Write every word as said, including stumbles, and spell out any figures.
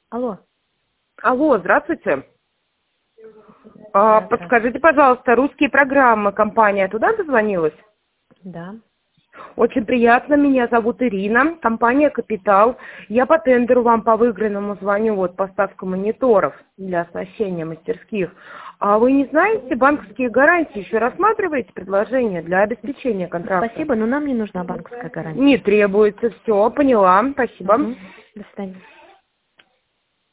Алло. Алло, здравствуйте. А, подскажите, пожалуйста, русские программы, компания туда дозвонилась? Да. Очень приятно, меня зовут Ирина, компания «Капитал». Я по тендеру вам по выигранному звоню, вот поставка мониторов для оснащения мастерских. А вы не знаете, банковские гарантии еще рассматриваете предложение для обеспечения контракта? Спасибо, но нам не нужна банковская гарантия. Не требуется, все, поняла, спасибо. Угу. До свидания.